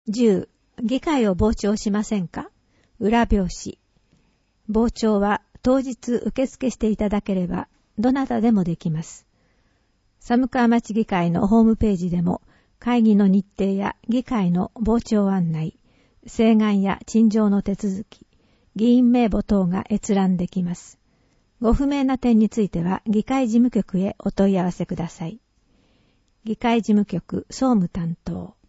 10、議会を傍聴しませんか？裏表紙。傍聴は当日受付していただければ、どなたでもできます。寒川町議会のホームページでも、会議の日程や議会の傍聴案内、請願や陳情の手続き、議員名簿等が閲覧できます。ご不明な点については、議会事務局へお問い合わせください。議会事務局総務担当。